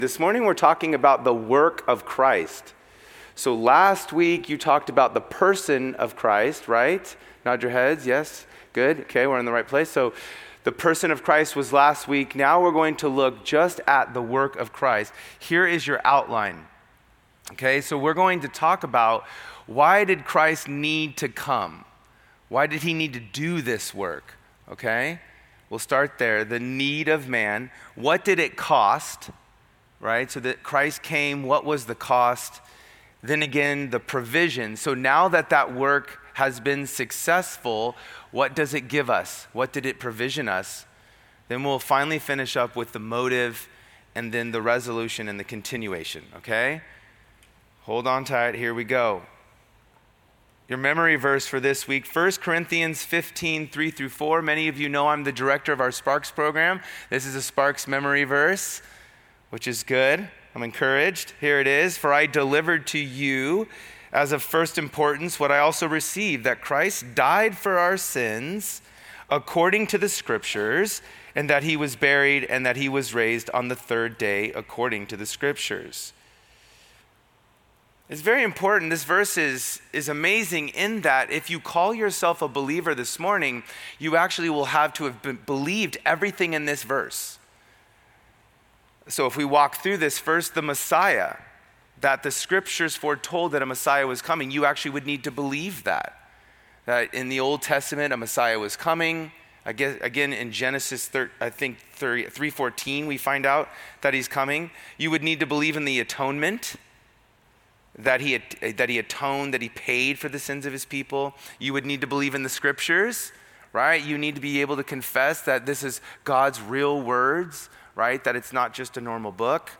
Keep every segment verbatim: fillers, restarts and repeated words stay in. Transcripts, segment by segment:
This morning we're talking about the work of Christ. So last week you talked about the person of Christ, right? Nod your heads, yes, good, okay, we're in the right place. So the person of Christ was last week. Now we're going to look just at the work of Christ. Here is your outline, okay? So we're going to talk about why did Christ need to come? Why did he need to do this work, okay? We'll start there. The need of man. What did it cost? Right? So that Christ came, what was the cost? Then again, the provision. So now that that work has been successful, what does it give us? What did it provision us? Then we'll finally finish up with the motive and then the resolution and the continuation, okay? Hold on tight, here we go. Your memory verse for this week, First Corinthians fifteen, three through four. Many of you know I'm the director of our Sparks program. This is a Sparks memory verse, which is good. I'm encouraged. Here it is. For I delivered to you as of first importance what I also received, that Christ died for our sins according to the scriptures, and that he was buried, and that he was raised on the third day according to the scriptures. It's very important. This verse is, is amazing in that if you call yourself a believer this morning, you actually will have to have been, believed everything in this verse. So if we walk through this, first the Messiah, that the scriptures foretold that a Messiah was coming, you actually would need to believe that. That in the Old Testament, a Messiah was coming. I guess, again, in Genesis, I think three fourteen, we find out that he's coming. You would need to believe in the atonement, that he, that he atoned, that he paid for the sins of his people. You would need to believe in the scriptures, right? You need to be able to confess that this is God's real words, right? That it's not just a normal book.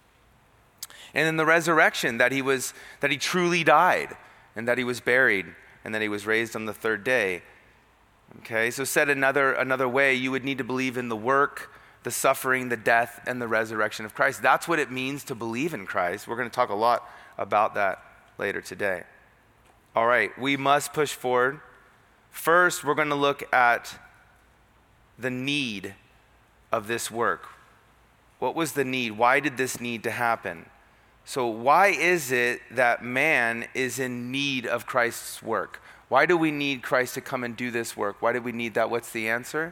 And then the resurrection, that he was, that he truly died, and that he was buried, and that he was raised on the third day. Okay, so said another, another way, you would need to believe in the work, the suffering, the death, and the resurrection of Christ. That's what it means to believe in Christ. We're going to talk a lot about that later today. All right, we must push forward. First, we're going to look at the need of this work. What was the need? Why did this need to happen? So why is it that man is in need of Christ's work? Why do we need Christ to come and do this work? Why do we need that? What's the answer?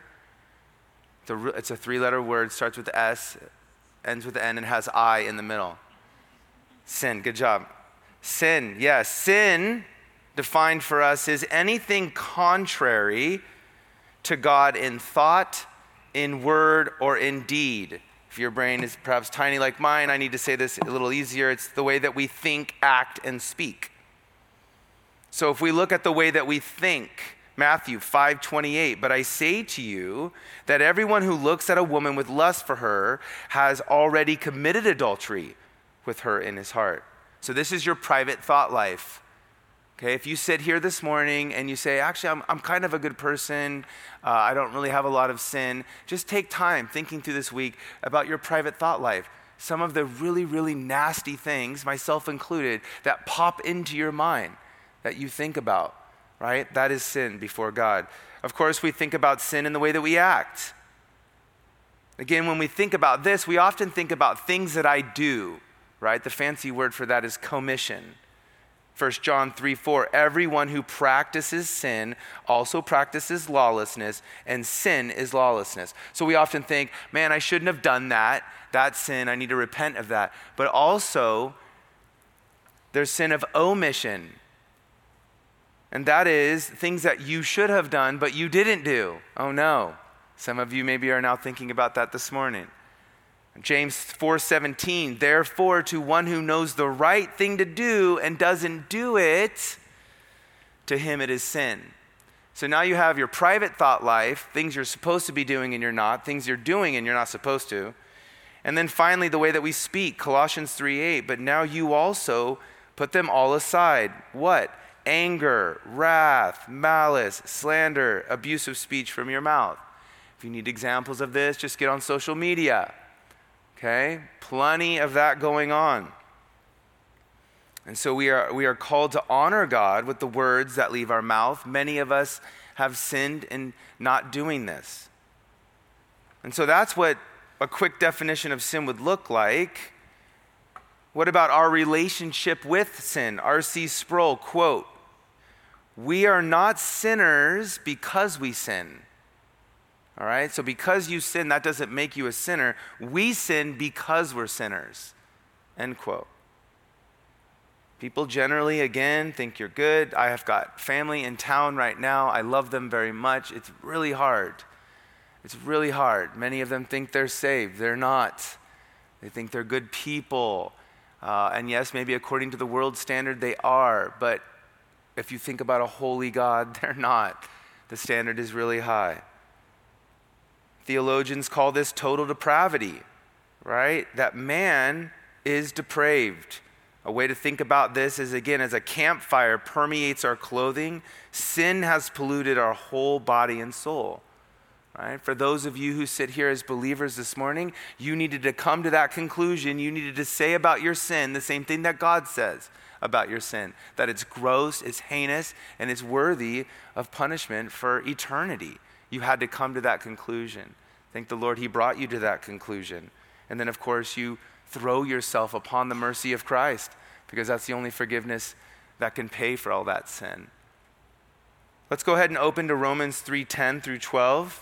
It's a three-letter word, starts with S, ends with N, and has I in the middle. Sin, good job. Sin, yes. Sin, defined for us, is anything contrary to God in thought, in word, or in deed. If your brain is perhaps tiny like mine, I need to say this a little easier. It's the way that we think, act, and speak. So if we look at the way that we think, Matthew five twenty-eight, but I say to you that everyone who looks at a woman with lust for her has already committed adultery with her in his heart. So this is your private thought life. Okay, if you sit here this morning and you say, actually, I'm, I'm kind of a good person, uh, I don't really have a lot of sin, just take time thinking through this week about your private thought life. Some of the really, really nasty things, myself included, that pop into your mind that you think about, right? That is sin before God. Of course, we think about sin in the way that we act. Again, when we think about this, we often think about things that I do, right? The fancy word for that is commission. First John three four, everyone who practices sin also practices lawlessness, and sin is lawlessness. So we often think, man, I shouldn't have done that. That's sin. I need to repent of that. But also, there's sin of omission. And that is things that you should have done, but you didn't do. Oh no. Some of you maybe are now thinking about that this morning. James four seventeen, therefore to one who knows the right thing to do and doesn't do it, to him it is sin. So now you have your private thought life, things you're supposed to be doing and you're not, things you're doing and you're not supposed to. And then finally the way that we speak, Colossians three eight, but now you also put them all aside. What? Anger, wrath, malice, slander, abusive speech from your mouth. If you need examples of this, just get on social media. Okay, plenty of that going on. And so we are we are called to honor God with the words that leave our mouth. Many of us have sinned in not doing this. And so that's what a quick definition of sin would look like. What about our relationship with sin? R C Sproul, quote, "We are not sinners because we sin." All right, so because you sin, that doesn't make you a sinner. We sin because we're sinners, end quote. People generally, again, think you're good. I have got family in town right now. I love them very much. It's really hard. It's really hard. Many of them think they're saved. They're not. They think they're good people. Uh, and yes, maybe according to the world standard, they are. But if you think about a holy God, they're not. The standard is really high. Theologians call this total depravity, right? That man is depraved. A way to think about this is, again, as a campfire permeates our clothing, sin has polluted our whole body and soul. Right? For those of you who sit here as believers this morning, you needed to come to that conclusion. You needed to say about your sin the same thing that God says about your sin, that it's gross, it's heinous, and it's worthy of punishment for eternity. You had to come to that conclusion. Thank the Lord he brought you to that conclusion. And then, of course, you throw yourself upon the mercy of Christ, because that's the only forgiveness that can pay for all that sin. Let's go ahead and open to Romans three ten through twelve.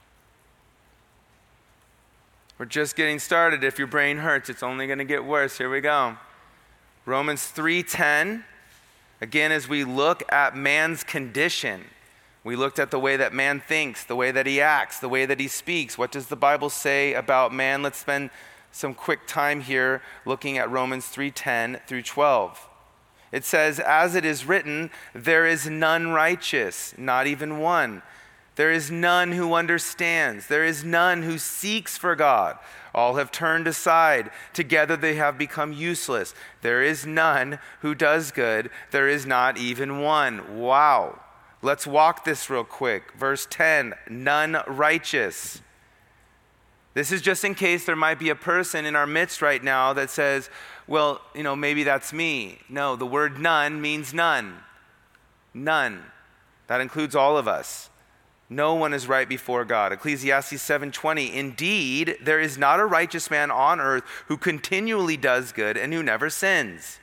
We're just getting started. If your brain hurts, it's only going to get worse. Here we go. Romans three ten. Again, as we look at man's condition, we looked at the way that man thinks, the way that he acts, the way that he speaks. What does the Bible say about man? Let's spend some quick time here looking at Romans three ten through twelve. It says, "As it is written, there is none righteous, not even one. There is none who understands. There is none who seeks for God. All have turned aside. Together they have become useless. There is none who does good. There is not even one." Wow. Let's walk this real quick. Verse ten, none righteous. This is just in case there might be a person in our midst right now that says, well, you know, maybe that's me. No, the word none means none. None. That includes all of us. No one is right before God. Ecclesiastes seven twenty, "Indeed, there is not a righteous man on earth who continually does good and who never sins."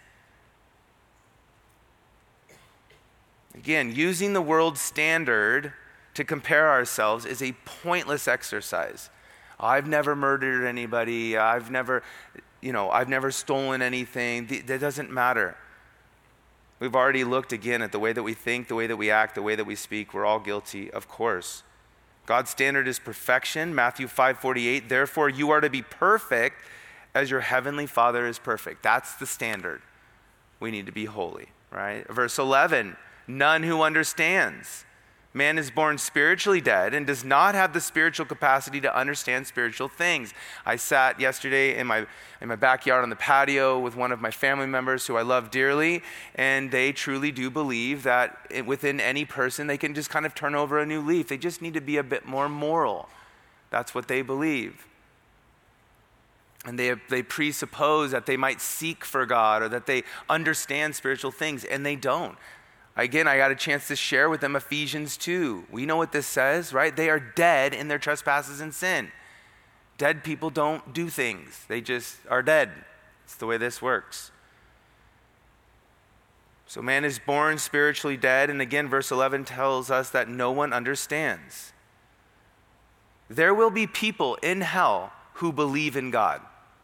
Again, using the world standard to compare ourselves is a pointless exercise. I've never murdered anybody. I've never, you know, I've never stolen anything. That doesn't matter. We've already looked again at the way that we think, the way that we act, the way that we speak. We're all guilty, of course. God's standard is perfection. Matthew five forty-eight, "Therefore you are to be perfect as your heavenly Father is perfect." That's the standard. We need to be holy, right? Verse eleven, "None who understands. Man is born spiritually dead and does not have the spiritual capacity to understand spiritual things." I sat yesterday in my in my backyard on the patio with one of my family members who I love dearly, and they truly do believe that it, within any person they can just kind of turn over a new leaf. They just need to be a bit more moral. That's what they believe. And they they presuppose that they might seek for God or that they understand spiritual things, and they don't. Again, I got a chance to share with them Ephesians two. We know what this says, right? They are dead in their trespasses and sin. Dead people don't do things. They just are dead. It's the way this works. So man is born spiritually dead. And again, verse eleven tells us that no one understands. There will be people in hell who believe in God.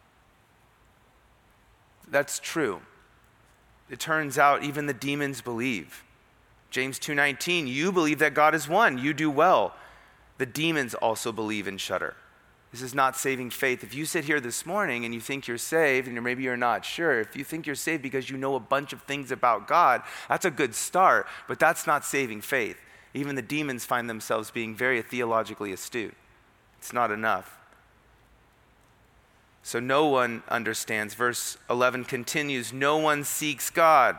That's true. It turns out even the demons believe. James two nineteen, "You believe that God is one. You do well. The demons also believe and shudder." This is not saving faith. If you sit here this morning and you think you're saved, and maybe you're not sure, if you think you're saved because you know a bunch of things about God, that's a good start, but that's not saving faith. Even the demons find themselves being very theologically astute. It's not enough. So no one understands. Verse eleven continues, "No one seeks God."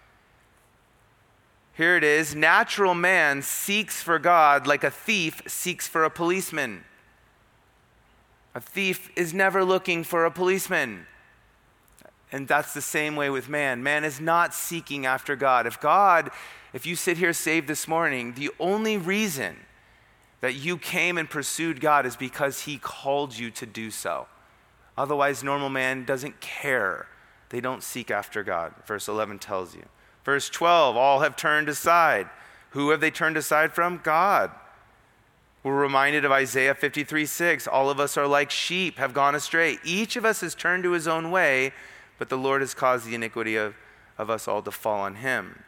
Here it is, "Natural man seeks for God like a thief seeks for a policeman." A thief is never looking for a policeman. And that's the same way with man. Man is not seeking after God. If God, if you sit here saved this morning, the only reason that you came and pursued God is because he called you to do so. Otherwise, normal man doesn't care They don't seek after God, verse eleven tells you. Verse twelve, all have turned aside. Who have they turned aside from? God. We're reminded of Isaiah fifty-three six. All of us are like sheep, have gone astray. Each of us has turned to his own way, but the Lord has caused the iniquity of, of us all to fall on him.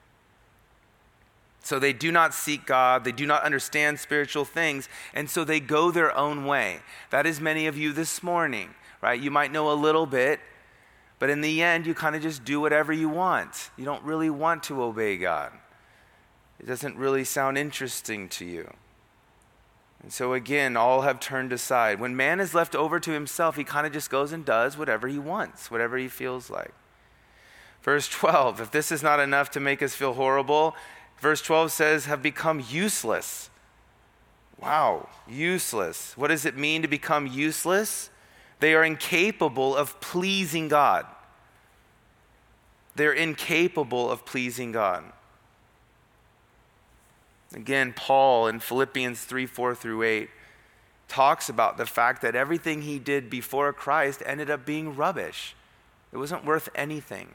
So they do not seek God, they do not understand spiritual things, and so they go their own way. That is many of you this morning, right? You might know a little bit, but in the end, you kind of just do whatever you want. You don't really want to obey God. It doesn't really sound interesting to you. And so again, all have turned aside. When man is left over to himself, he kind of just goes and does whatever he wants, whatever he feels like. Verse twelve, if this is not enough to make us feel horrible, verse twelve says, have become useless. Wow, useless. What does it mean to become useless? They are incapable of pleasing God. They're incapable of pleasing God. Again, Paul in Philippians three, four through eight talks about the fact that everything he did before Christ ended up being rubbish. It wasn't worth anything.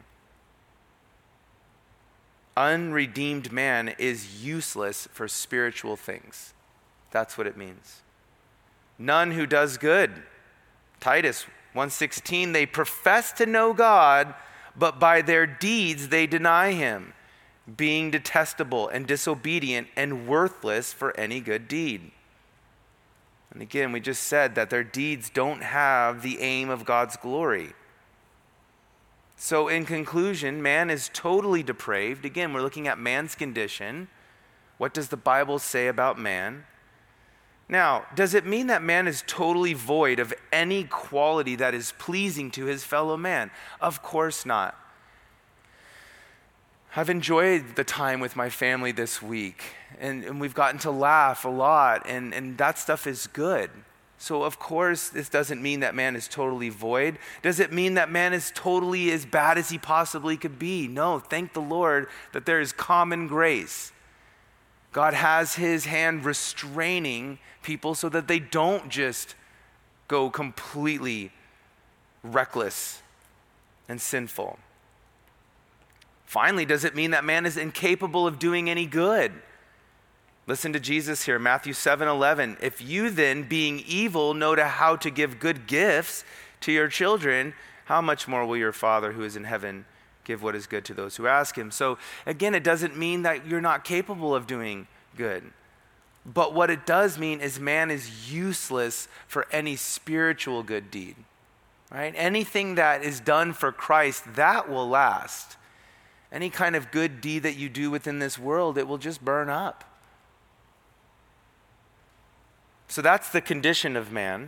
Unredeemed man is useless for spiritual things. That's what it means. None who does good. Titus one sixteen, they profess to know God, but by their deeds they deny him, being detestable and disobedient and worthless for any good deed. And again, we just said that their deeds don't have the aim of God's glory. So in conclusion, man is totally depraved. Again, we're looking at man's condition. What does the Bible say about man? Now, does it mean that man is totally void of any quality that is pleasing to his fellow man? Of course not. I've enjoyed the time with my family this week, and, and we've gotten to laugh a lot, and, and that stuff is good. So of course, this doesn't mean that man is totally void. Does it mean that man is totally as bad as he possibly could be? No, thank the Lord that there is common grace. God has his hand restraining people so that they don't just go completely reckless and sinful. Finally, does it mean that man is incapable of doing any good? Listen to Jesus here, Matthew seven eleven. If you then, being evil, know to how to give good gifts to your children, how much more will your Father who is in heaven give what is good to those who ask him? So again, it doesn't mean that you're not capable of doing good. But what it does mean is man is useless for any spiritual good deed, right? Anything that is done for Christ, that will last. Any kind of good deed that you do within this world, it will just burn up. So that's the condition of man.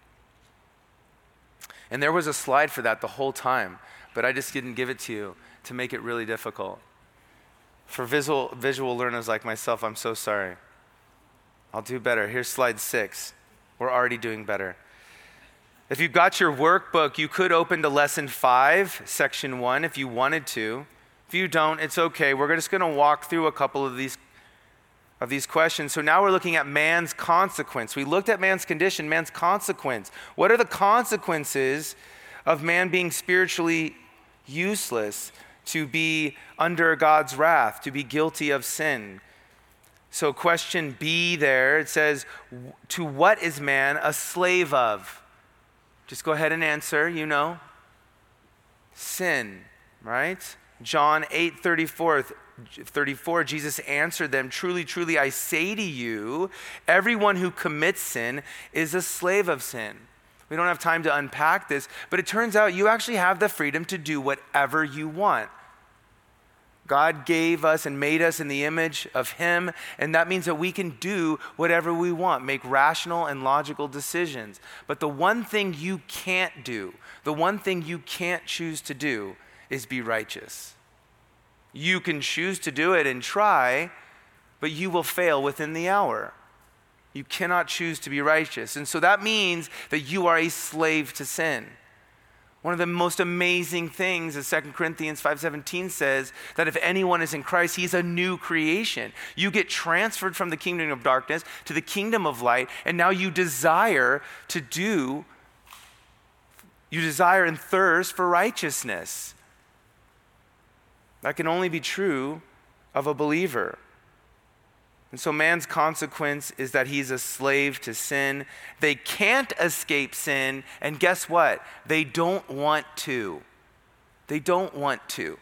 And there was a slide for that the whole time, but I just didn't give it to you to make it really difficult. For visual, visual learners like myself, I'm so sorry. I'll do better. Here's slide six. We're already doing better. If you've got your workbook, you could open to lesson five, section one, if you wanted to. If you don't, it's okay. We're just going to walk through a couple of these of these questions. So now we're looking at man's consequence. We looked at man's condition, man's consequence. What are the consequences of man being spiritually useless, to be under God's wrath, to be guilty of sin? So question B there, it says, to what is man a slave of? Just go ahead and answer, you know. Sin, right? John eight thirty-four, thirty-four, Jesus answered them, truly, truly, I say to you, everyone who commits sin is a slave of sin. We don't have time to unpack this, but it turns out you actually have the freedom to do whatever you want. God gave us and made us in the image of him, and that means that we can do whatever we want, make rational and logical decisions. But the one thing you can't do, the one thing you can't choose to do is be righteous. You can choose to do it and try, but you will fail within the hour. You cannot choose to be righteous. And so that means that you are a slave to sin. One of the most amazing things, as Second Corinthians five seventeen says, that if anyone is in Christ, he's a new creation. You get transferred from the kingdom of darkness to the kingdom of light, and now you desire to do, You desire and thirst for righteousness. That can only be true of a believer. And so man's consequence is that he's a slave to sin. They can't escape sin, and guess what? They don't want to. They don't want to.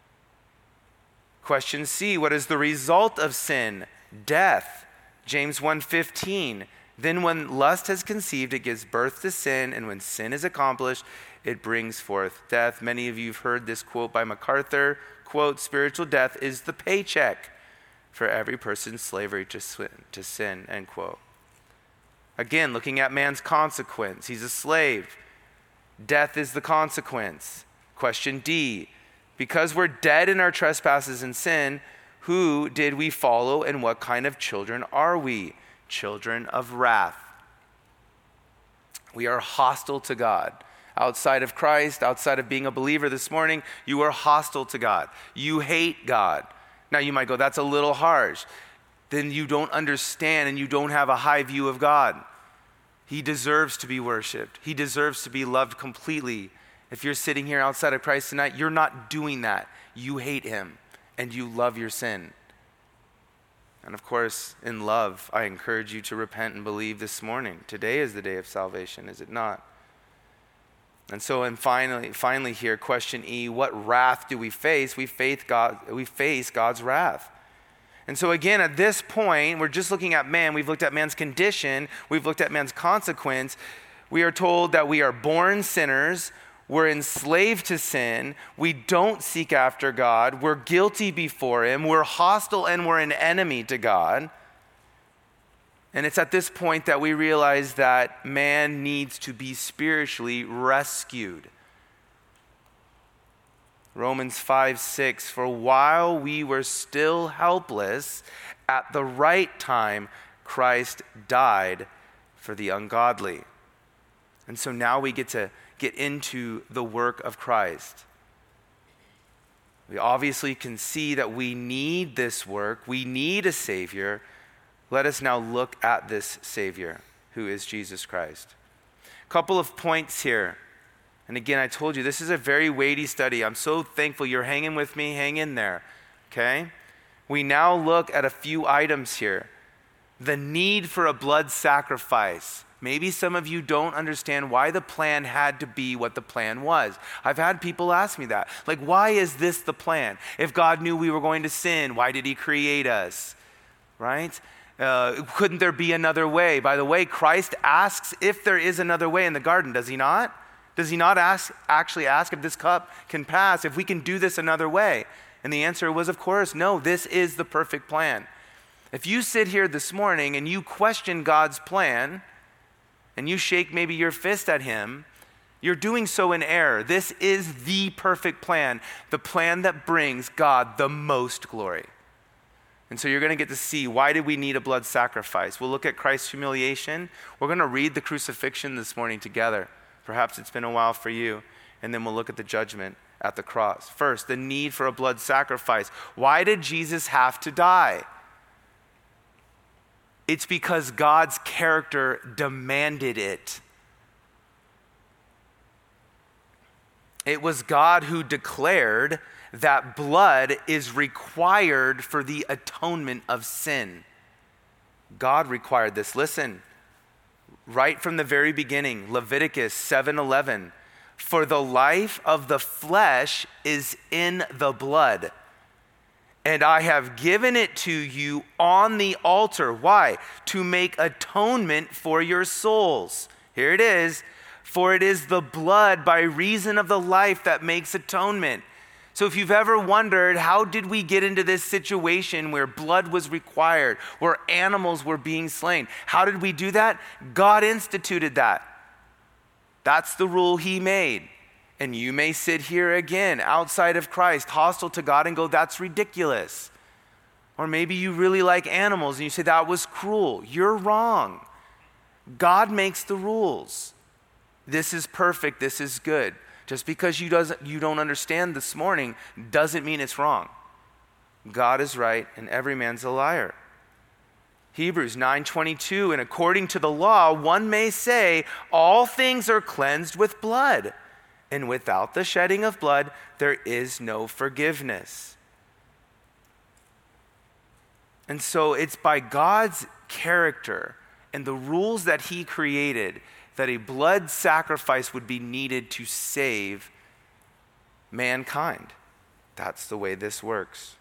Question C, what is the result of sin? Death. James one fifteen. Then when lust has conceived, it gives birth to sin, and when sin is accomplished, it brings forth death. Many of you have heard this quote by MacArthur. Quote, spiritual death is the paycheck for every person's slavery to sin, to sin, end quote. Again, looking at man's consequence. He's a slave. Death is the consequence. Question D, because we're dead in our trespasses and sin, who did we follow and what kind of children are we? Children of wrath. We are hostile to God. Outside of Christ, outside of being a believer this morning, you are hostile to God. You hate God. Now you might go, that's a little harsh. Then you don't understand and you don't have a high view of God. He deserves to be worshiped. He deserves to be loved completely. If you're sitting here outside of Christ tonight, you're not doing that. You hate him and you love your sin. And of course, in love, I encourage you to repent and believe this morning. Today is the day of salvation, is it not? And so, and finally, finally here, question E, what wrath do we face? We face God, we face God's wrath. And so again, at this point, we're just looking at man. We've looked at man's condition. We've looked at man's consequence. We are told that we are born sinners. We're enslaved to sin. We don't seek after God. We're guilty before him. We're hostile and we're an enemy to God. And it's at this point that we realize that man needs to be spiritually rescued. Romans five six, for while we were still helpless, at the right time, Christ died for the ungodly. And so now we get to get into the work of Christ. We obviously can see that we need this work. We need a Savior. Let us now look at this Savior, who is Jesus Christ. A couple of points here. And again, I told you, this is a very weighty study. I'm so thankful you're hanging with me. Hang in there, okay? We now look at a few items here. The need for a blood sacrifice. Maybe some of you don't understand why the plan had to be what the plan was. I've had people ask me that. Like, why is this the plan? If God knew we were going to sin, why did he create us? Right? Uh, couldn't there be another way? By the way, Christ asks if there is another way in the garden, does he not? Does he not ask, actually ask if this cup can pass, if we can do this another way? And the answer was, of course, no, this is the perfect plan. If you sit here this morning and you question God's plan, and you shake maybe your fist at him, you're doing so in error. This is the perfect plan, the plan that brings God the most glory. And so you're going to get to see, why did we need a blood sacrifice? We'll look at Christ's humiliation. We're going to read the crucifixion this morning together. Perhaps it's been a while for you. And then we'll look at the judgment at the cross. First, the need for a blood sacrifice. Why did Jesus have to die? It's because God's character demanded it. It was God who declared that blood is required for the atonement of sin. God required this. Listen, right from the very beginning, Leviticus seven eleven, for the life of the flesh is in the blood. And I have given it to you on the altar. Why? To make atonement for your souls. Here it is. For it is the blood by reason of the life that makes atonement. So if you've ever wondered, how did we get into this situation where blood was required, where animals were being slain? How did we do that? God instituted that. That's the rule he made. And you may sit here again, outside of Christ, hostile to God, and go, that's ridiculous. Or maybe you really like animals and you say, that was cruel. You're wrong. God makes the rules. This is perfect. This is good. Just because you, doesn't, you don't understand this morning doesn't mean it's wrong. God is right and every man's a liar. Hebrews nine twenty-two, and according to the law, one may say, all things are cleansed with blood. And without the shedding of blood, there is no forgiveness. And so it's by God's character and the rules that he created that a blood sacrifice would be needed to save mankind. That's the way this works.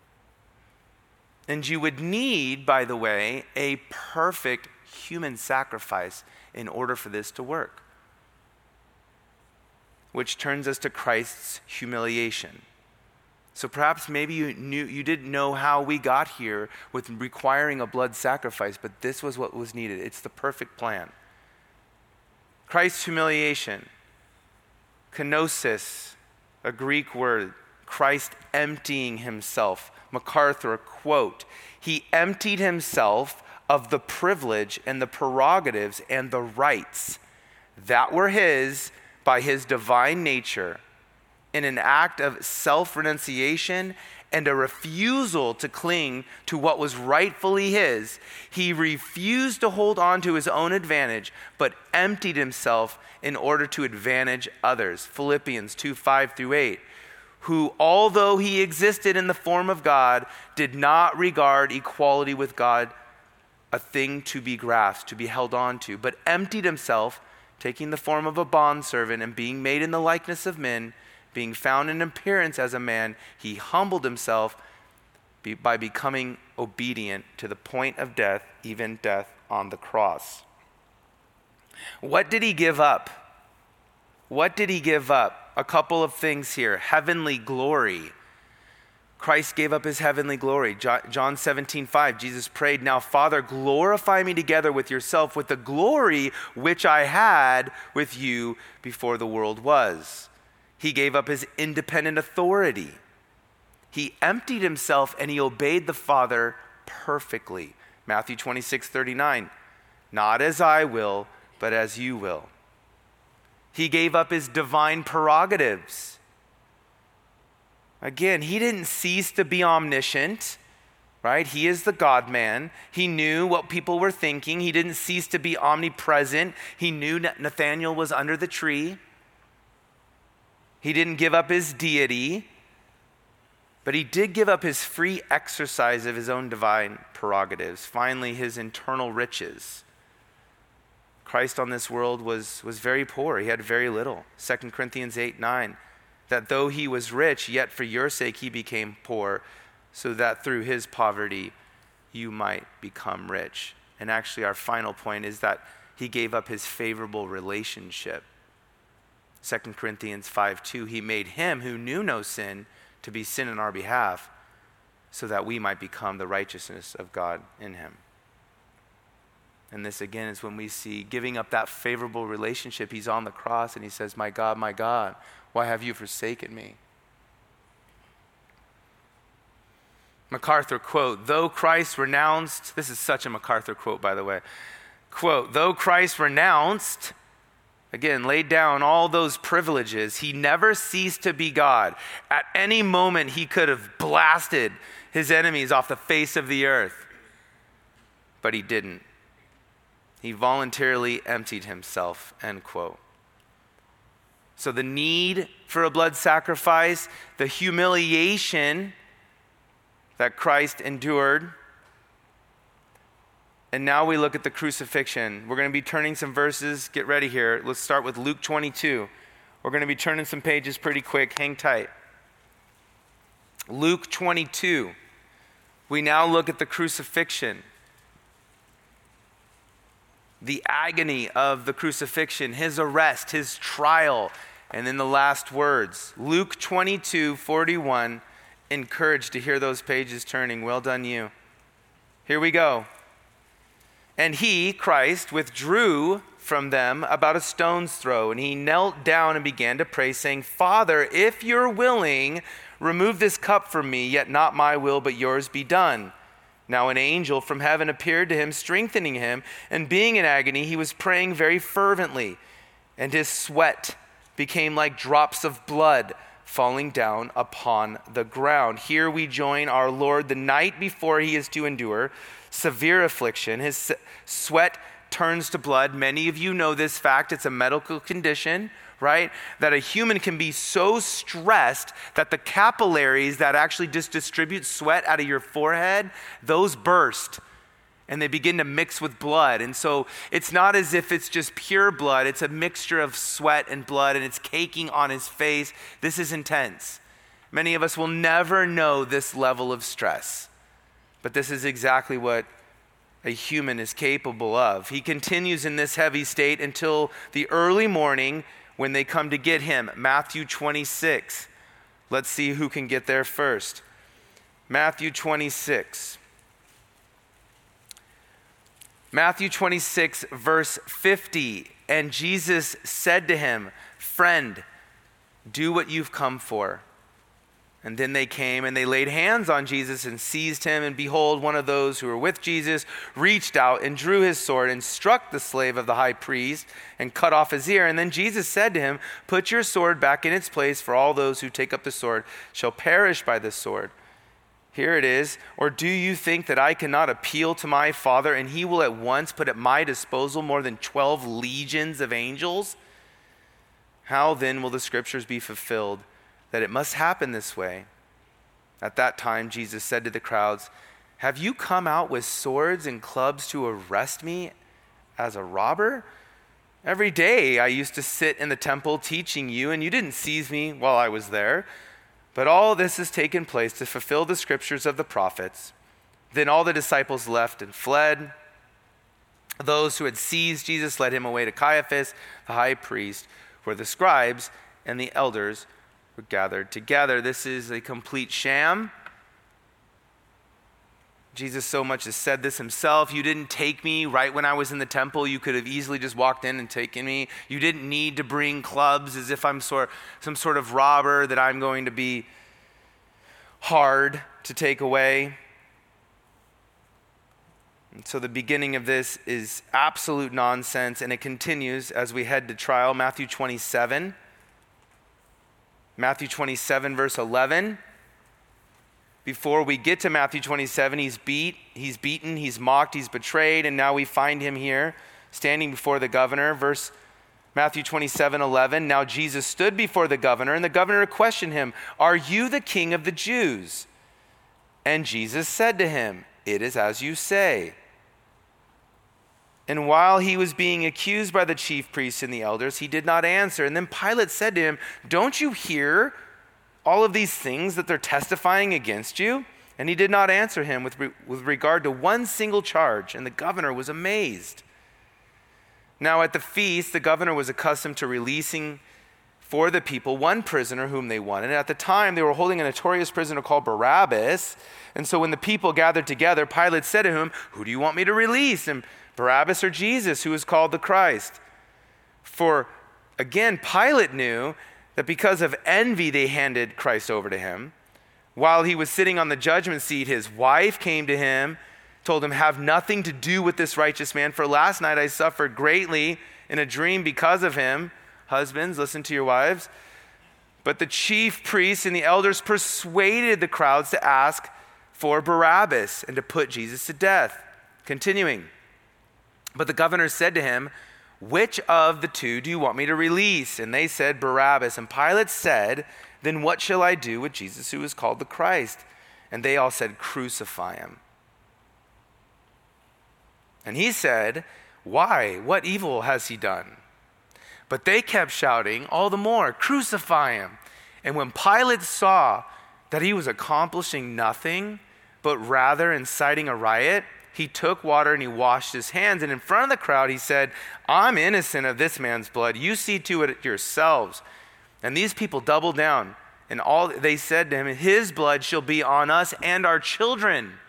And you would need, by the way, a perfect human sacrifice in order for this to work. Which turns us to Christ's humiliation. So perhaps maybe you knew you didn't know how we got here with requiring a blood sacrifice, but this was what was needed. It's the perfect plan. Christ's humiliation, kenosis, a Greek word, Christ emptying himself. MacArthur, quote, he emptied himself of the privilege and the prerogatives and the rights that were his by his divine nature in an act of self-renunciation and a refusal to cling to what was rightfully his. He refused to hold on to his own advantage, but emptied himself in order to advantage others. Philippians two, five through eight. Who, although he existed in the form of God, did not regard equality with God a thing to be grasped, to be held on to, but emptied himself, taking the form of a bondservant and being made in the likeness of men, being found in appearance as a man, he humbled himself by becoming obedient to the point of death, even death on the cross. What did he give up? What did he give up? A couple of things here. Heavenly glory. Christ gave up his heavenly glory. John seventeen five, Jesus prayed, now Father, glorify me together with yourself with the glory which I had with you before the world was. He gave up his independent authority. He emptied himself and he obeyed the Father perfectly. Matthew twenty-six thirty-nine, not as I will, but as you will. He gave up his divine prerogatives. Again, he didn't cease to be omniscient, right? He is the God-man. He knew what people were thinking. He didn't cease to be omnipresent. He knew Nathanael was under the tree. He didn't give up his deity, but he did give up his free exercise of his own divine prerogatives. Finally, his internal riches. Christ on this world was, was very poor. He had very little. Second Corinthians eight nine, that though he was rich, yet for your sake he became poor, so that through his poverty you might become rich. And actually our final point is that he gave up his favorable relationship. Second Corinthians five two, he made him who knew no sin to be sin on our behalf, so that we might become the righteousness of God in him. And this again is when we see giving up that favorable relationship. He's on the cross and he says, my God, my God, why have you forsaken me? MacArthur quote, though Christ renounced, this is such a MacArthur quote, by the way. Quote, though Christ renounced, again, laid down all those privileges, he never ceased to be God. At any moment, he could have blasted his enemies off the face of the earth, but he didn't. He voluntarily emptied himself, end quote. So the need for a blood sacrifice, the humiliation that Christ endured, and now we look at the crucifixion. We're going to be turning some verses. Get ready here. Let's start with Luke twenty-two. We're going to be turning some pages pretty quick. Hang tight. Luke twenty-two. We now look at the crucifixion. The agony of the crucifixion, his arrest, his trial, and then the last words. Luke twenty-two forty-one. Encouraged to hear those pages turning. Well done, you. Here we go. And he, Christ, withdrew from them about a stone's throw, and he knelt down and began to pray, saying, Father, if you're willing, remove this cup from me, yet not my will, but yours be done. Now an angel from heaven appeared to him, strengthening him, and being in agony, he was praying very fervently, and his sweat became like drops of blood falling down upon the ground. Here we join our Lord the night before he is to endure severe affliction. His sweat turns to blood. Many of you know this fact. It's a medical condition, right? That a human can be so stressed that the capillaries that actually just distribute sweat out of your forehead, those burst and they begin to mix with blood. And so it's not as if it's just pure blood. It's a mixture of sweat and blood, and it's caking on his face. This is intense. Many of us will never know this level of stress, but this is exactly what a human is capable of. He continues in this heavy state until the early morning when they come to get him. Matthew twenty-six. Let's see who can get there first. Matthew twenty-six. Matthew twenty-six, verse fifty. And Jesus said to him, "Friend, do what you've come for." And then they came and they laid hands on Jesus and seized him. And behold, one of those who were with Jesus reached out and drew his sword and struck the slave of the high priest and cut off his ear. And then Jesus said to him, "Put your sword back in its place, for all those who take up the sword shall perish by the sword." Here it is. "Or do you think that I cannot appeal to my Father, and he will at once put at my disposal more than twelve legions of angels? How then will the scriptures be fulfilled, that it must happen this way?" At that time, Jesus said to the crowds, "Have you come out with swords and clubs to arrest me as a robber? Every day I used to sit in the temple teaching you, and you didn't seize me while I was there. But all this has taken place to fulfill the scriptures of the prophets." Then all the disciples left and fled. Those who had seized Jesus led him away to Caiaphas, the high priest, where the scribes and the elders were gathered together. This is a complete sham. Jesus so much as said this himself. "You didn't take me right when I was in the temple. You could have easily just walked in and taken me. You didn't need to bring clubs as if I'm sort, some sort of robber that I'm going to be hard to take away." And so the beginning of this is absolute nonsense, and it continues as we head to trial. Matthew twenty-seven. Matthew twenty-seven, verse eleven. Before we get to Matthew twenty-seven, he's beat, he's beaten, he's mocked, he's betrayed, and now we find him here standing before the governor. Verse Matthew twenty-seven, eleven. "Now Jesus stood before the governor, and the governor questioned him, 'Are you the king of the Jews?' And Jesus said to him, 'It is as you say.' And while he was being accused by the chief priests and the elders, he did not answer. And then Pilate said to him, 'Don't you hear all of these things that they're testifying against you?' And he did not answer him with, re- with regard to one single charge, and the governor was amazed. Now at the feast, the governor was accustomed to releasing for the people one prisoner whom they wanted. And at the time, they were holding a notorious prisoner called Barabbas. And so when the people gathered together, Pilate said to him, 'Who do you want me to release? And Barabbas or Jesus, who is called the Christ?' For again, Pilate knew that because of envy, they handed Christ over to him. While he was sitting on the judgment seat, his wife came to him, told him, 'Have nothing to do with this righteous man, for last night I suffered greatly in a dream because of him.' Husbands, listen to your wives." But the chief priests and the elders persuaded the crowds to ask for Barabbas and to put Jesus to death. Continuing. But the governor said to him, "Which of the two do you want me to release?" And they said, "Barabbas." And Pilate said, "Then what shall I do with Jesus who is called the Christ?" And they all said, "Crucify him." And he said, "Why? What evil has he done?" But they kept shouting all the more, "Crucify him." And when Pilate saw that he was accomplishing nothing, but rather inciting a riot, he took water and he washed his hands. And in front of the crowd, he said, "I'm innocent of this man's blood. You see to it yourselves." And these people doubled down. And all they said to him, "His blood shall be on us and our children."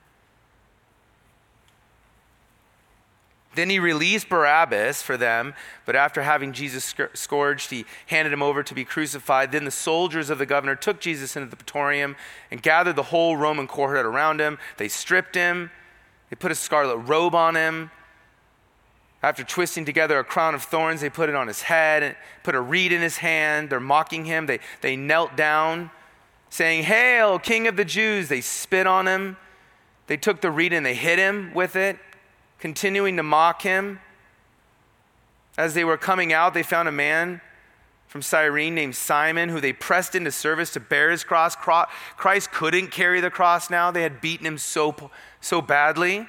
Then he released Barabbas for them, but after having Jesus scourged, he handed him over to be crucified. Then the soldiers of the governor took Jesus into the praetorium and gathered the whole Roman cohort around him. They stripped him. They put a scarlet robe on him. After twisting together a crown of thorns, they put it on his head and put a reed in his hand. They're mocking him. They, they knelt down, saying, "Hail, King of the Jews." They spit on him. They took the reed and they hit him with it, continuing to mock him. As they were coming out, they found a man from Cyrene named Simon, who they pressed into service to bear his cross. Christ couldn't carry the cross now. They had beaten him so, so badly.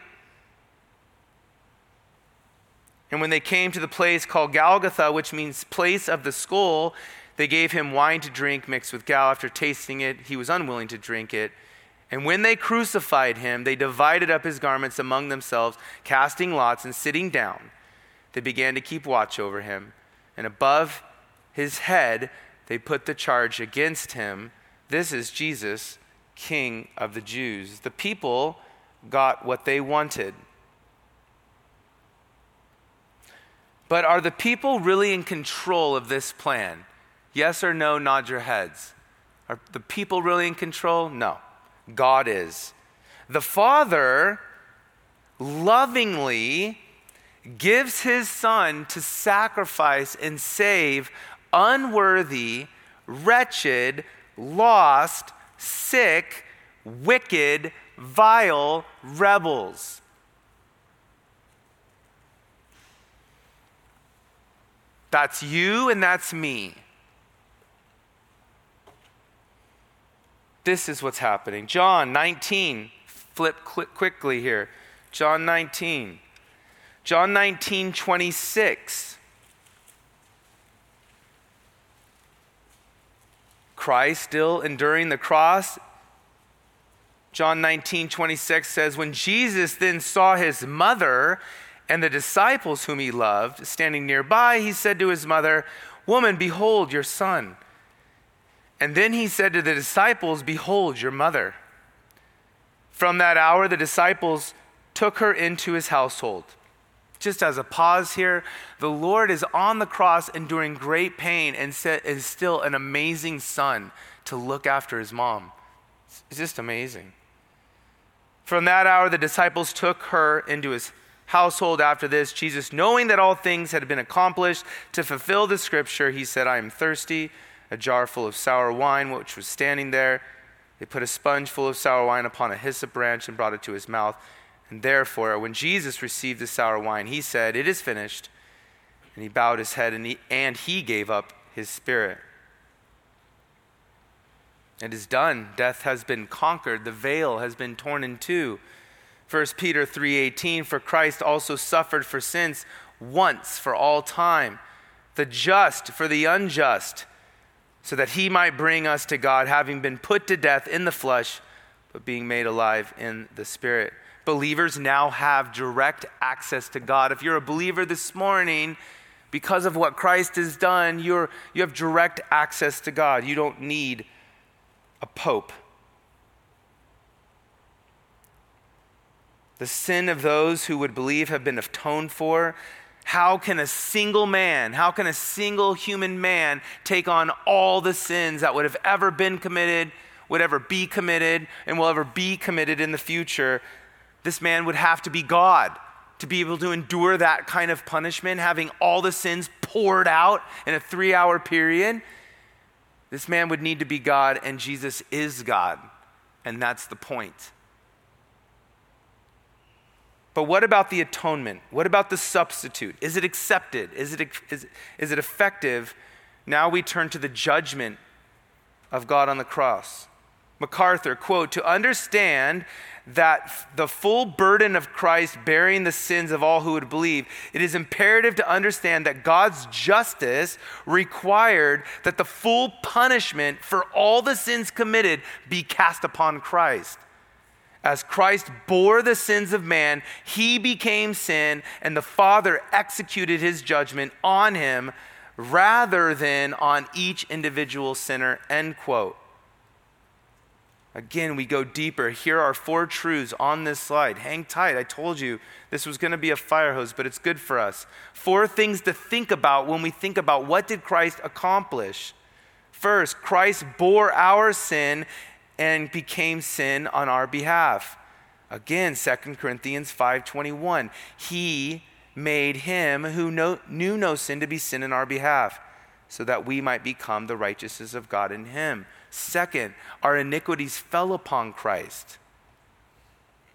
And when they came to the place called Golgotha, which means place of the skull, they gave him wine to drink mixed with gall. After tasting it, he was unwilling to drink it. And when they crucified him, they divided up his garments among themselves, casting lots, and sitting down, they began to keep watch over him. And above his head, they put the charge against him, "This is Jesus, King of the Jews." The people got what they wanted. But are the people really in control of this plan? Yes or no, nod your heads. Are the people really in control? No. God is. The Father lovingly gives his Son to sacrifice and save unworthy, wretched, lost, sick, wicked, vile rebels. That's you and that's me. This is what's happening. John nineteen, flip quick, quickly here. John nineteen. John nineteen, twenty-six. Christ still enduring the cross. John nineteen, twenty-six says, when Jesus then saw his mother and the disciples whom he loved standing nearby, he said to his mother, "Woman, behold your son." And then he said to the disciples, "Behold your mother." From that hour, the disciples took her into his household. Just as a pause here, the Lord is on the cross enduring great pain and is still an amazing son to look after his mom. It's just amazing. From that hour, the disciples took her into his household. After this, Jesus, knowing that all things had been accomplished to fulfill the scripture, he said, "I am thirsty." A jar full of sour wine, which was standing there. They put a sponge full of sour wine upon a hyssop branch and brought it to his mouth. And therefore, when Jesus received the sour wine, he said, "It is finished." And he bowed his head and he, and he gave up his spirit. It is done. Death has been conquered. The veil has been torn in two. First Peter three eighteen, for Christ also suffered for sins once for all time, the just for the unjust, so that he might bring us to God, having been put to death in the flesh, but being made alive in the spirit. Believers now have direct access to God. If you're a believer this morning, because of what Christ has done, you're, you have direct access to God. You don't need a pope. The sin of those who would believe have been atoned for. How can a single man, how can a single human man take on all the sins that would have ever been committed, would ever be committed, and will ever be committed in the future? This man would have to be God to be able to endure that kind of punishment, having all the sins poured out in a three-hour period. This man would need to be God, and Jesus is God, and that's the point. But what about the atonement? What about the substitute? Is it accepted? Is it, is, is it effective? Now we turn to the judgment of God on the cross. MacArthur, quote, to understand that the full burden of Christ bearing the sins of all who would believe, it is imperative to understand that God's justice required that the full punishment for all the sins committed be cast upon Christ. As Christ bore the sins of man, he became sin, and the Father executed his judgment on him rather than on each individual sinner, end quote. Again, we go deeper. Here are four truths on this slide. Hang tight. I told you this was going to be a fire hose, but it's good for us. Four things to think about when we think about what did Christ accomplish. First, Christ bore our sin and became sin on our behalf. Again, Second Corinthians five twenty-one. He made him who no, knew no sin to be sin in our behalf, so that we might become the righteousness of God in him. Second, our iniquities fell upon Christ.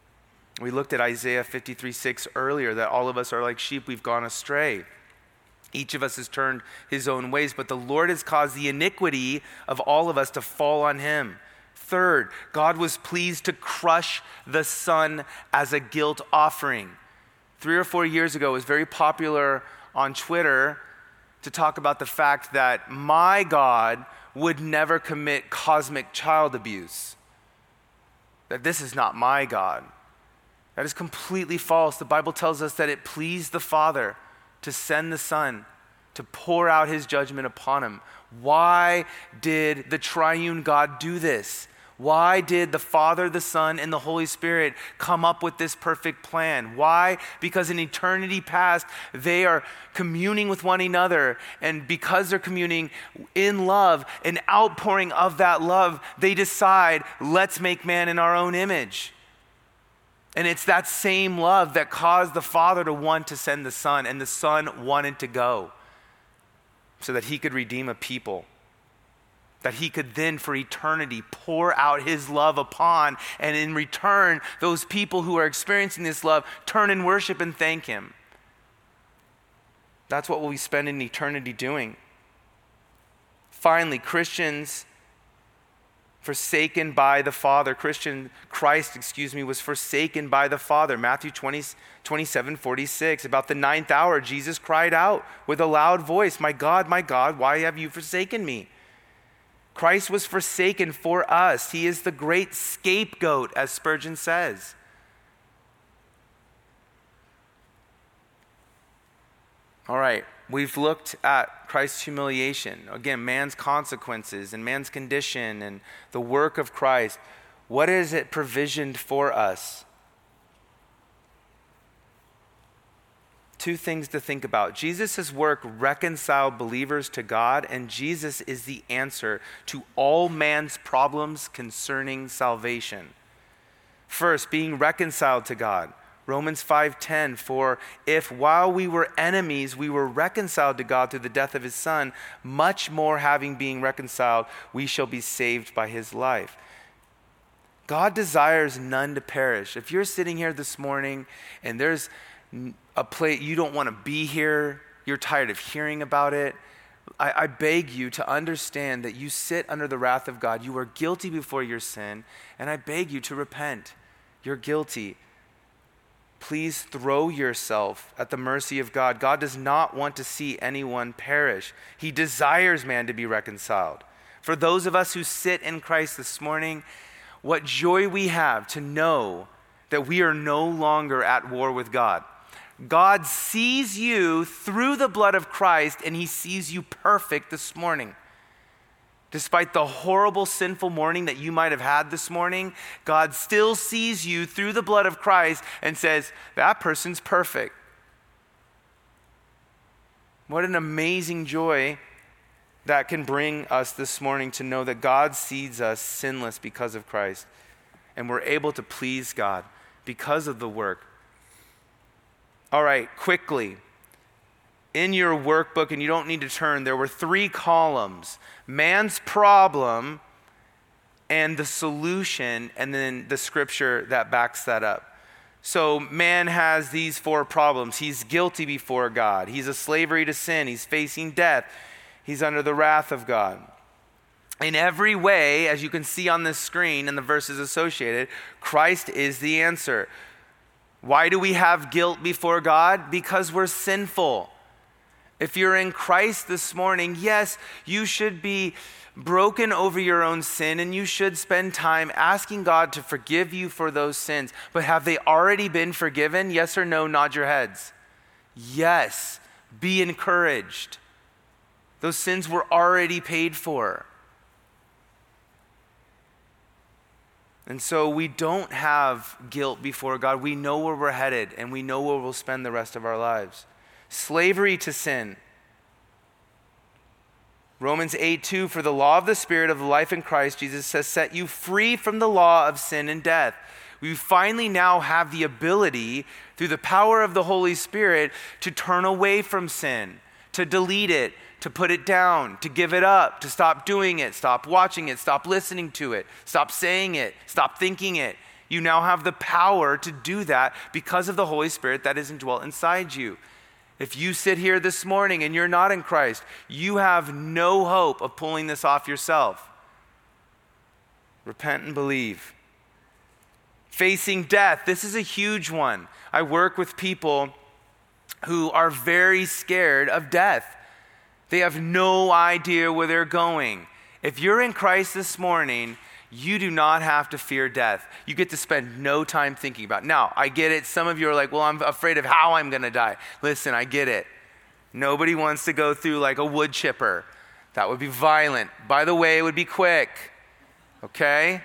We looked at Isaiah fifty-three six earlier, that all of us are like sheep, we've gone astray. Each of us has turned his own ways, but the Lord has caused the iniquity of all of us to fall on him. Third, God was pleased to crush the Son as a guilt offering. Three or four years ago, it was very popular on Twitter to talk about the fact that my God would never commit cosmic child abuse. That this is not my God. That is completely false. The Bible tells us that it pleased the Father to send the Son to pour out his judgment upon him. Why did the triune God do this? Why did the Father, the Son, and the Holy Spirit come up with this perfect plan? Why? Because in eternity past, they are communing with one another. And because they're communing in love, an outpouring of that love, they decide, let's make man in our own image. And it's that same love that caused the Father to want to send the Son, and the Son wanted to go so that he could redeem a people, that he could then for eternity pour out his love upon, and in return, those people who are experiencing this love turn and worship and thank him. That's what we'll be spending eternity doing. Finally, Christians forsaken by the Father. Christian, Christ, excuse me, was forsaken by the Father. Matthew twenty, twenty-seven, forty-six. About the ninth hour, Jesus cried out with a loud voice, "My God, my God, why have you forsaken me?" Christ was forsaken for us. He is the great scapegoat, as Spurgeon says. All right, we've looked at Christ's humiliation. Again, man's consequences and man's condition and the work of Christ. What is it provisioned for us? Two things to think about. Jesus' work reconciled believers to God, and Jesus is the answer to all man's problems concerning salvation. First, being reconciled to God. Romans five ten, for if while we were enemies, we were reconciled to God through the death of his Son, much more having been reconciled, we shall be saved by his life. God desires none to perish. If you're sitting here this morning and there's a place, you don't want to be here, you're tired of hearing about it, I, I beg you to understand that you sit under the wrath of God. You are guilty before your sin, and I beg you to repent. You're guilty. Please throw yourself at the mercy of God. God does not want to see anyone perish. He desires man to be reconciled. For those of us who sit in Christ this morning, what joy we have to know that we are no longer at war with God. God sees you through the blood of Christ, and he sees you perfect this morning. Despite the horrible, sinful morning that you might have had this morning, God still sees you through the blood of Christ and says, that person's perfect. What an amazing joy that can bring us this morning to know that God sees us sinless because of Christ, and we're able to please God because of the work. All right, quickly. In your workbook, and you don't need to turn, there were three columns: man's problem and the solution, and then the scripture that backs that up. So man has these four problems. He's guilty before God. He's a slavery to sin. He's facing death. He's under the wrath of God. In every way, as you can see on this screen and the verses associated, Christ is the answer. Why do we have guilt before God? Because we're sinful. If you're in Christ this morning, yes, you should be broken over your own sin, and you should spend time asking God to forgive you for those sins. But have they already been forgiven? Yes or no? Nod your heads. Yes. Be encouraged. Those sins were already paid for. And so we don't have guilt before God. We know where we're headed, and we know where we'll spend the rest of our lives. Slavery to sin. Romans eight two, for the law of the Spirit of life in Christ Jesus has set you free from the law of sin and death. We finally now have the ability, through the power of the Holy Spirit, to turn away from sin, to delete it, to put it down, to give it up, to stop doing it, stop watching it, stop listening to it, stop saying it, stop thinking it. You now have the power to do that because of the Holy Spirit that is indwelt inside you. If you sit here this morning and you're not in Christ, you have no hope of pulling this off yourself. Repent and believe. Facing death, this is a huge one. I work with people who are very scared of death. They have no idea where they're going. If you're in Christ this morning, you do not have to fear death. You get to spend no time thinking about it. Now, I get it. Some of you are like, well, I'm afraid of how I'm going to die. Listen, I get it. Nobody wants to go through like a wood chipper. That would be violent. By the way, it would be quick. Okay?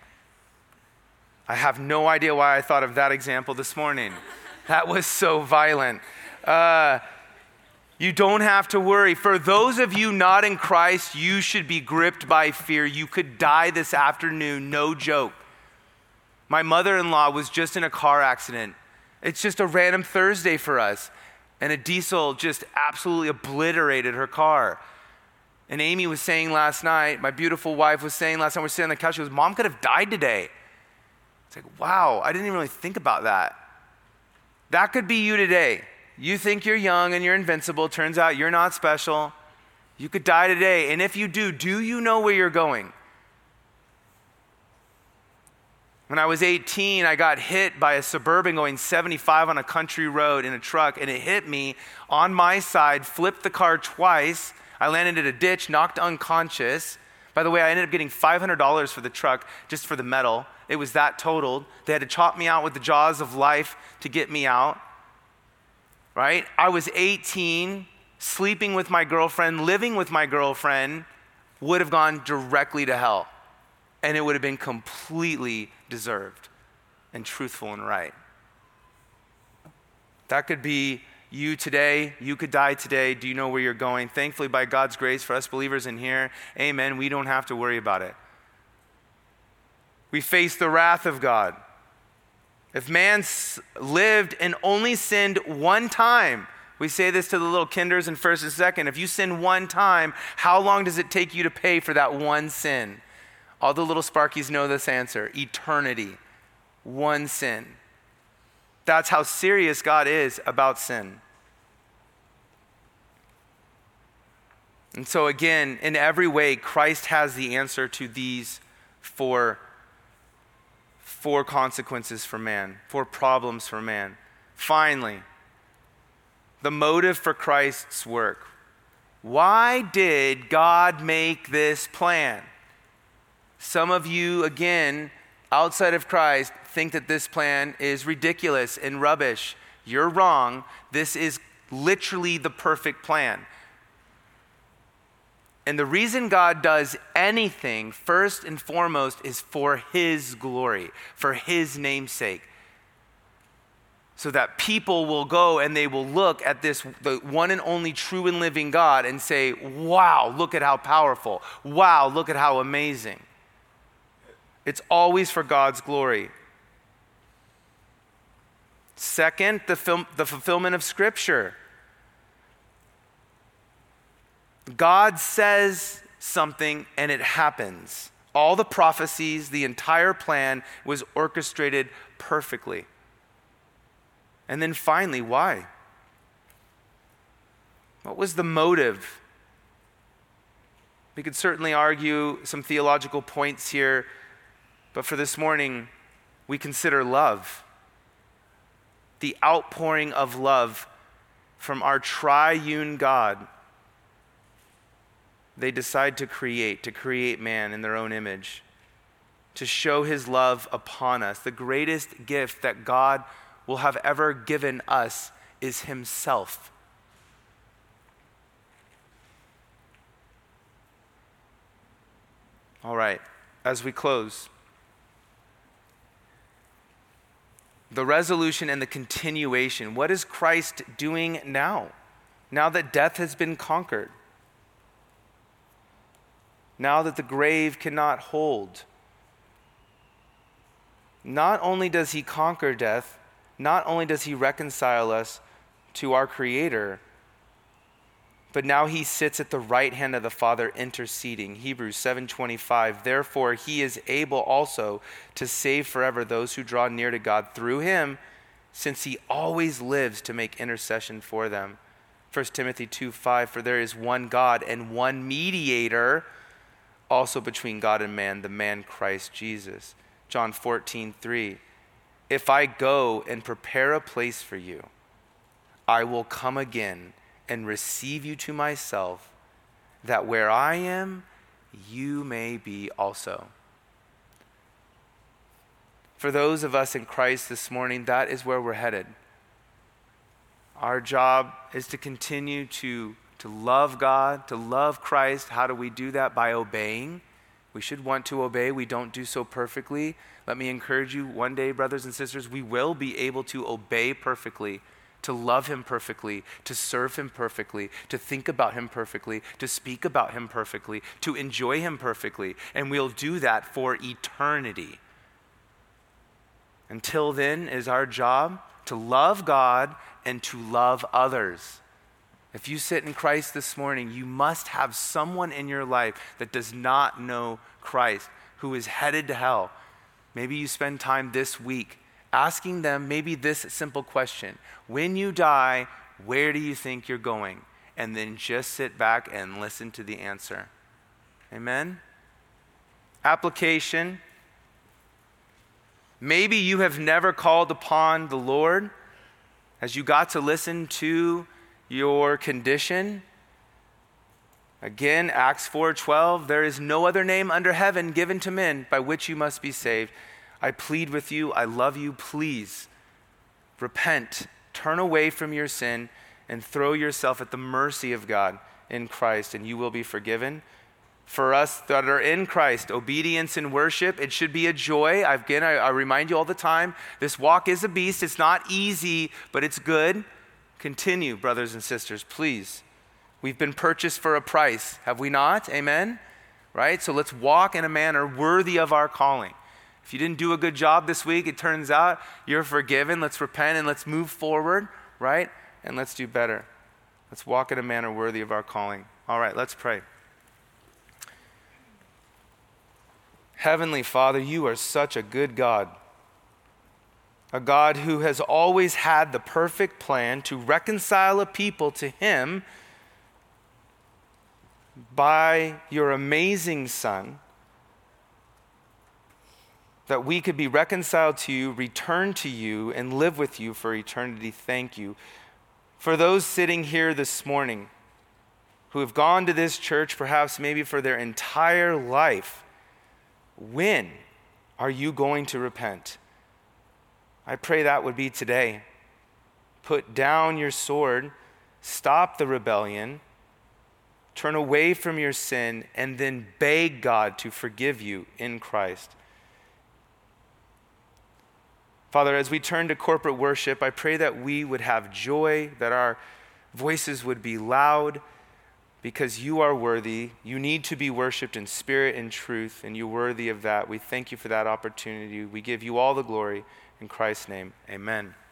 I have no idea why I thought of that example this morning. That was so violent. Uh, you don't have to worry. For those of you not in Christ, you should be gripped by fear. You could die this afternoon, no joke. My mother-in-law was just in a car accident. It's just a random Thursday for us. And a diesel just absolutely obliterated her car. And Amy was saying last night, my beautiful wife was saying last time we were sitting on the couch, she goes, Mom could have died today. It's like, wow, I didn't even really think about that. That could be you today. You think you're young and you're invincible. Turns out you're not special. You could die today. And if you do, do you know where you're going? When I was eighteen, I got hit by a Suburban going seventy-five on a country road in a truck, and it hit me on my side, flipped the car twice. I landed in a ditch, knocked unconscious. By the way, I ended up getting five hundred dollars for the truck just for the metal. It was that totaled. They had to chop me out with the jaws of life to get me out. Right? I was eighteen, sleeping with my girlfriend, living with my girlfriend, would have gone directly to hell. And it would have been completely deserved and truthful and right. That could be you today. You could die today. Do you know where you're going? Thankfully, by God's grace, for us believers in here, amen, we don't have to worry about it. We face the wrath of God. If man lived and only sinned one time, we say this to the little kinders in first and second, if you sin one time, how long does it take you to pay for that one sin? All the little Sparkies know this answer: eternity. One sin. That's how serious God is about sin. And so again, in every way, Christ has the answer to these four Four consequences for man, four problems for man. Finally, the motive for Christ's work. Why did God make this plan? Some of you, again, outside of Christ, think that this plan is ridiculous and rubbish. You're wrong. This is literally the perfect plan. And the reason God does anything, first and foremost, is for His glory, for His name's sake. So that people will go and they will look at this, the one and only true and living God, and say, wow, look at how powerful. Wow, look at how amazing. It's always for God's glory. Second, the, film, the fulfillment of Scripture. God says something and it happens. All the prophecies, the entire plan was orchestrated perfectly. And then finally, why? What was the motive? We could certainly argue some theological points here, but for this morning, we consider love. The outpouring of love from our triune God. They decide to create, to create man in their own image, to show His love upon us. The greatest gift that God will have ever given us is Himself. All right, as we close, the resolution and the continuation. What is Christ doing now? Now that death has been conquered. Now that the grave cannot hold. Not only does He conquer death, not only does He reconcile us to our Creator, but now He sits at the right hand of the Father interceding. Hebrews seven twenty-five, therefore He is able also to save forever those who draw near to God through Him, since He always lives to make intercession for them. First Timothy two five, for there is one God and one mediator also between God and man, the man Christ Jesus. John fourteen three, if I go and prepare a place for you, I will come again and receive you to myself, that where I am, you may be also. For those of us in Christ this morning, that is where we're headed. Our job is to continue to, to love God, to love Christ. How do we do that? By obeying. We should want to obey. We don't do so perfectly. Let me encourage you, one day, brothers and sisters, we will be able to obey perfectly, to love him perfectly, to serve him perfectly, to think about him perfectly, to speak about him perfectly, to enjoy him perfectly. And we'll do that for eternity. Until then, it is our job to love God and to love others. If you sit in Christ this morning, you must have someone in your life that does not know Christ, who is headed to hell. Maybe you spend time this week asking them maybe this simple question: when you die, where do you think you're going? And then just sit back and listen to the answer. Amen? Application. Maybe you have never called upon the Lord as you got to listen to your condition. Again, Acts four twelve, there is no other name under heaven given to men by which you must be saved. I plead with you, I love you, please repent, turn away from your sin, and throw yourself at the mercy of God in Christ, and you will be forgiven. For us that are in Christ, obedience and worship, it should be a joy. Again, I, I remind you all the time, this walk is a beast. It's not easy, but it's good. Continue, brothers and sisters, please. We've been purchased for a price, have we not? Amen? Right? So let's walk in a manner worthy of our calling. If you didn't do a good job this week, it turns out you're forgiven. Let's repent and let's move forward, right? And let's do better. Let's walk in a manner worthy of our calling. All right, let's pray. Heavenly Father, you are such a good God. A God who has always had the perfect plan to reconcile a people to him by your amazing Son, that we could be reconciled to you, return to you, and live with you for eternity. Thank you. For those sitting here this morning who have gone to this church perhaps maybe for their entire life, when are you going to repent? I pray that would be today. Put down your sword, stop the rebellion, turn away from your sin, and then beg God to forgive you in Christ. Father, as we turn to corporate worship, I pray that we would have joy, that our voices would be loud, because you are worthy. You need to be worshiped in spirit and truth, and you're worthy of that. We thank you for that opportunity. We give you all the glory. In Christ's name, amen.